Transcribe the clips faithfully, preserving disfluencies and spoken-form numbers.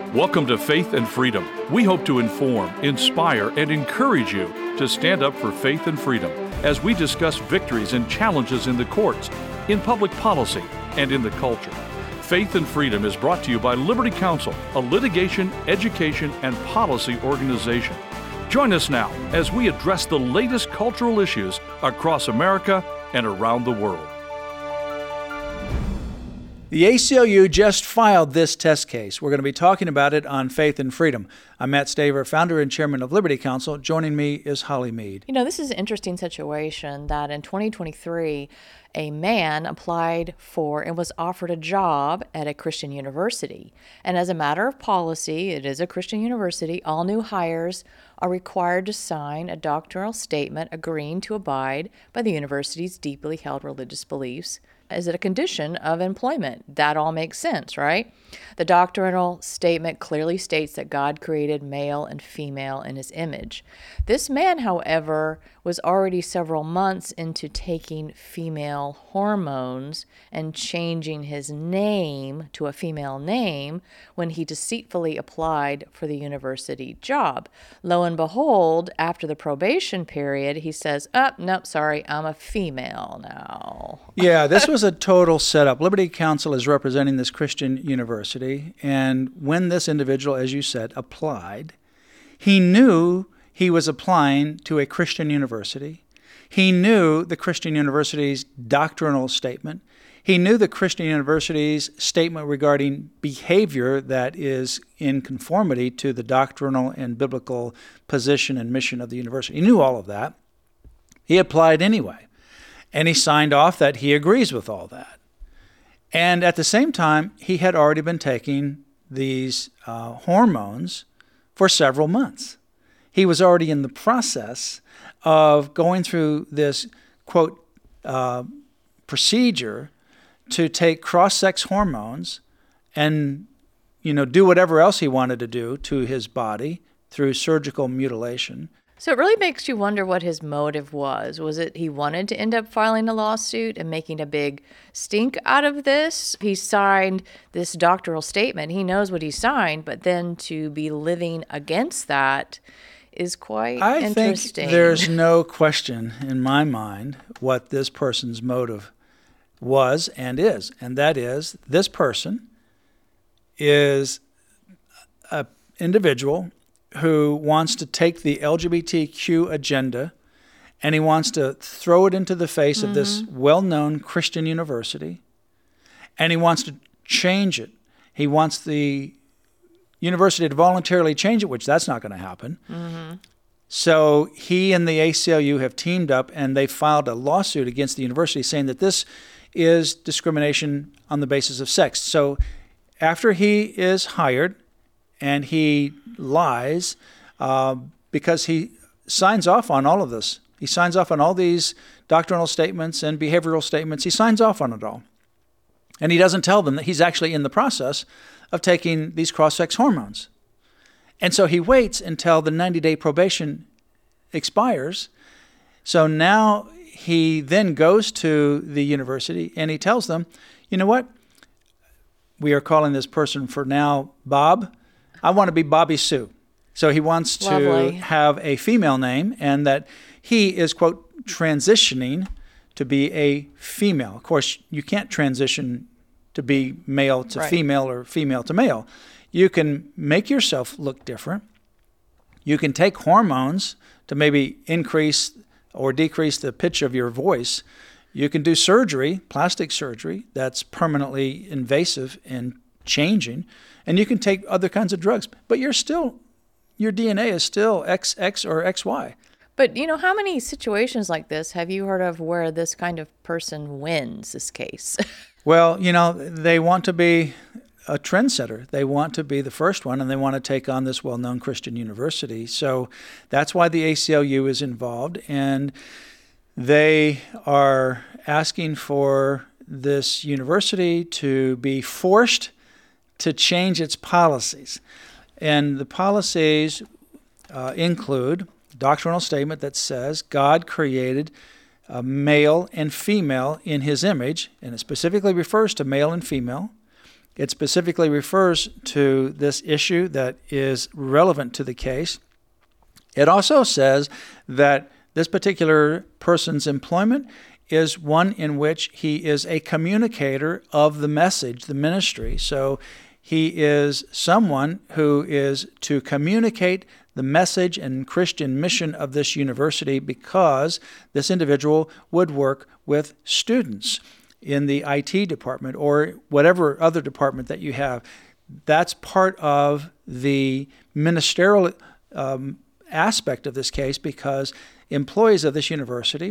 Welcome to Faith and Freedom. We hope to inform, inspire, and encourage you to stand up for faith and freedom as we discuss victories and challenges in the courts, in public policy, and in the culture. Faith and Freedom is brought to you by Liberty Counsel, a litigation, education, and policy organization. Join us now as we address the latest cultural issues across America and around the world. The A C L U just filed this test case. We're going to be talking about it on Faith and Freedom. I'm Matt Staver, founder and chairman of Liberty Counsel. Joining me is Holly Mead. You know, this is an interesting situation that in twenty twenty-three, a man applied for and was offered a job at a Christian university. And as a matter of policy, it is a Christian university. All new hires are required to sign a doctrinal statement agreeing to abide by the university's deeply held religious beliefs. Is it a condition of employment? That all makes sense, right? The doctrinal statement clearly states that God created male and female in his image. This man, however, was already several months into taking female hormones and changing his name to a female name when he deceitfully applied for the university job. Lo and behold, after the probation period, he says, oh, nope, sorry, I'm a female now. Yeah, this was a total setup. Liberty Counsel is representing this Christian university, and when this individual, as you said, applied, he knew he was applying to a Christian university. He knew the Christian university's doctrinal statement. He knew the Christian university's statement regarding behavior that is in conformity to the doctrinal and biblical position and mission of the university. He knew all of that. He applied anyway, and he signed off that he agrees with all that. And at the same time, he had already been taking these uh, hormones for several months. He was already in the process of going through this, quote, uh, procedure to take cross-sex hormones and, you know, do whatever else he wanted to do to his body through surgical mutilation. So it really makes you wonder what his motive was. Was it he wanted to end up filing a lawsuit and making a big stink out of this? He signed this doctrinal statement. He knows what he signed, but then to be living against that is quite I interesting. I think there's no question in my mind what this person's motive was and is, and that is this person is an individual who wants to take the L G B T Q agenda and he wants to throw it into the face mm-hmm. of this well-known Christian university, and he wants to change it. He wants the university to voluntarily change it, which that's not going to happen. Mm-hmm. So he and the A C L U have teamed up, and they filed a lawsuit against the university saying that this is discrimination on the basis of sex. So after he is hired and he lies, uh, because he signs off on all of this. He signs off on all these doctrinal statements and behavioral statements. He signs off on it all. And he doesn't tell them that he's actually in the process of taking these cross-sex hormones. And so he waits until the ninety-day probation expires. So now he then goes to the university and he tells them, you know what? We are calling this person for now Bob. I want to be Bobby Sue. So he wants to Lovely. have a female name, and that he is, quote, transitioning to be a female. Of course, you can't transition to be male to right. female or female to male. You can make yourself look different. You can take hormones to maybe increase or decrease the pitch of your voice. You can do surgery, plastic surgery, that's permanently invasive and changing. And you can take other kinds of drugs, but you're still, your D N A is still X X or X Y. But, you know, how many situations like this have you heard of where this kind of person wins this case? Well, you know, they want to be a trendsetter. They want to be the first one, and they want to take on this well-known Christian university. So that's why the A C L U is involved, and they are asking for this university to be forced to change its policies. And the policies uh, include a doctrinal statement that says God created a male and female in his image, and it specifically refers to male and female. It specifically refers to this issue that is relevant to the case. It also says that this particular person's employment is one in which he is a communicator of the message, the ministry. So he is someone who is to communicate the message and Christian mission of this university, because this individual would work with students in the I T department or whatever other department that you have. That's part of the ministerial um, aspect of this case, because employees of this university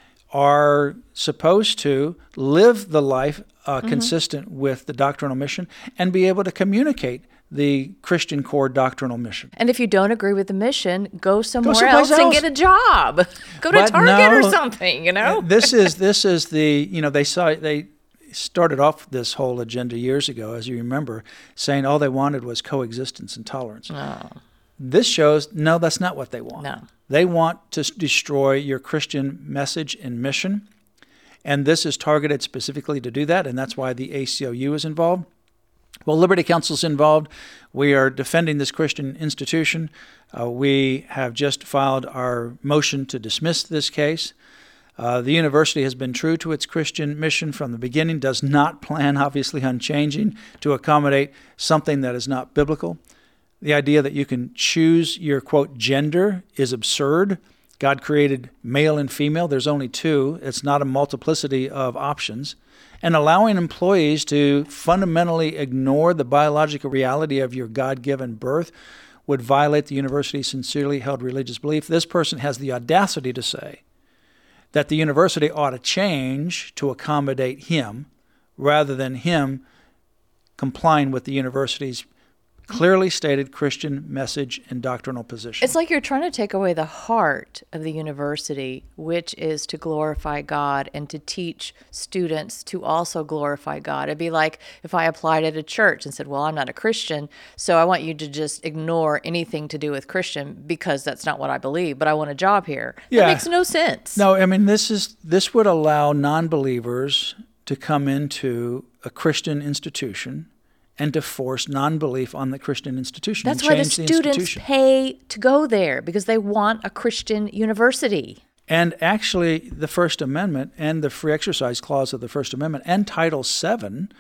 are supposed to live the life uh, mm-hmm. consistent with the doctrinal mission and be able to communicate the Christian core doctrinal mission. And if you don't agree with the mission, go somewhere go else, else and get a job. Go to but Target no, or something, you know? this is this is the, you know, they saw they started off this whole agenda years ago, as you remember, saying all they wanted was coexistence and tolerance. Oh. This shows, no, that's not what they want. No. They want to destroy your Christian message and mission, and this is targeted specifically to do that, and that's why the A C L U is involved. Well, Liberty Counsel is involved. We are defending this Christian institution. Uh, we have just filed our motion to dismiss this case. Uh, the university has been true to its Christian mission from the beginning, does not plan, obviously, on changing to accommodate something that is not biblical. The idea that you can choose your, quote, gender is absurd. God created male and female. There's only two. It's not a multiplicity of options. And allowing employees to fundamentally ignore the biological reality of your God-given birth would violate the university's sincerely held religious belief. This person has the audacity to say that the university ought to change to accommodate him rather than him complying with the university's clearly stated Christian message and doctrinal position. It's like you're trying to take away the heart of the university, which is to glorify God and to teach students to also glorify God. It'd be like if I applied at a church and said, well, I'm not a Christian, so I want you to just ignore anything to do with Christian because that's not what I believe, but I want a job here. Yeah. That makes no sense. No, I mean, this is this would allow non-believers to come into a Christian institution and to force non-belief on the Christian institution. That's and why the change students the pay to go there, because they want a Christian university. And actually, the First Amendment and the Free Exercise Clause of the First Amendment and Title seven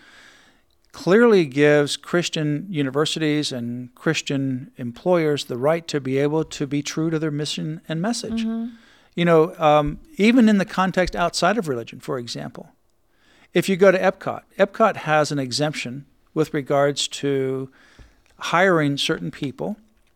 clearly gives Christian universities and Christian employers the right to be able to be true to their mission and message. Mm-hmm. You know, um, even in the context outside of religion, for example, if you go to Epcot, Epcot has an exemption with regards to hiring certain people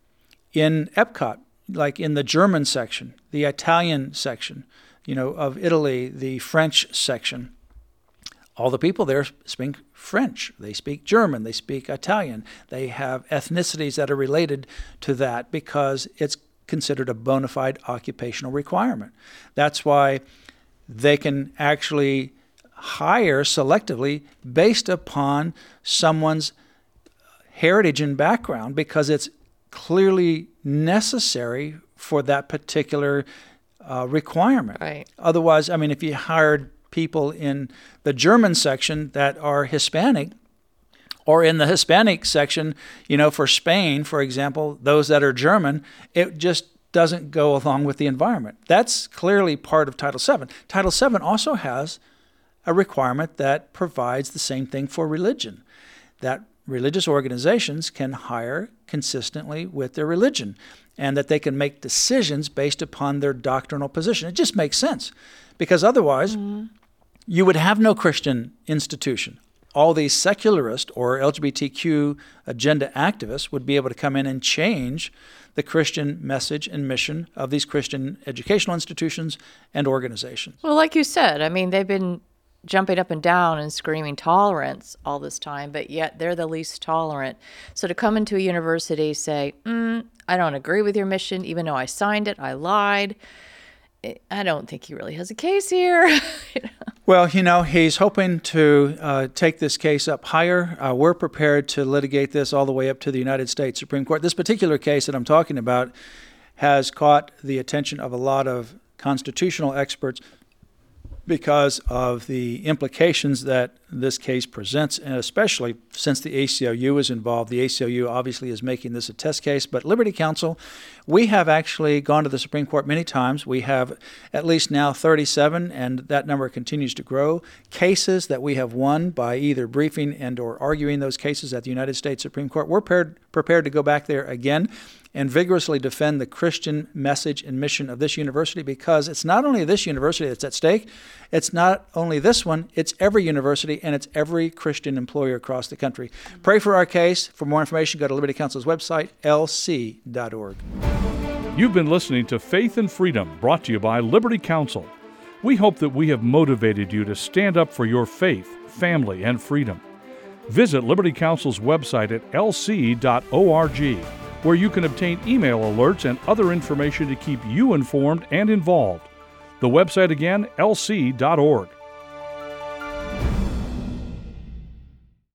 in Epcot, like in the German section, the Italian section, you know, of Italy, the French section. All the people there speak French. They speak German. They speak Italian. They have ethnicities that are related to that because it's considered a bona fide occupational requirement. That's why they can actually hire selectively based upon someone's heritage and background, because it's clearly necessary for that particular uh, requirement. Right. Otherwise, I mean, if you hired people in the German section that are Hispanic, or in the Hispanic section, you know, for Spain, for example, those that are German, it just doesn't go along with the environment. That's clearly part of Title seven. Title seven also has a requirement that provides the same thing for religion, that religious organizations can hire consistently with their religion and that they can make decisions based upon their doctrinal position. It just makes sense, because otherwise mm-hmm. you would have no Christian institution. All these secularist or L G B T Q agenda activists would be able to come in and change the Christian message and mission of these Christian educational institutions and organizations. Well, like you said, I mean, they've been jumping up and down and screaming tolerance all this time, but yet they're the least tolerant. So to come into a university, say, mm, I don't agree with your mission, even though I signed it, I lied, I don't think he really has a case here. You know? Well, you know, he's hoping to uh, take this case up higher. Uh, we're prepared to litigate this all the way up to the United States Supreme Court. This particular case that I'm talking about has caught the attention of a lot of constitutional experts because of the implications that this case presents, and especially since the A C L U is involved. The A C L U obviously is making this a test case, but Liberty Counsel, we have actually gone to the Supreme Court many times. We have at least now thirty-seven, and that number continues to grow, cases that we have won by either briefing and or arguing those cases at the United States Supreme Court. We're prepared, prepared to go back there again and vigorously defend the Christian message and mission of this university, because it's not only this university that's at stake, it's not only this one, it's every university, and it's every Christian employer across the country. Mm-hmm. Pray for our case. For more information, go to Liberty Counsel's website, L C dot org. You've been listening to Faith and Freedom, brought to you by Liberty Counsel. We hope that we have motivated you to stand up for your faith, family, and freedom. Visit Liberty Counsel's website at L C dot org, where you can obtain email alerts and other information to keep you informed and involved. The website again, L C dot org.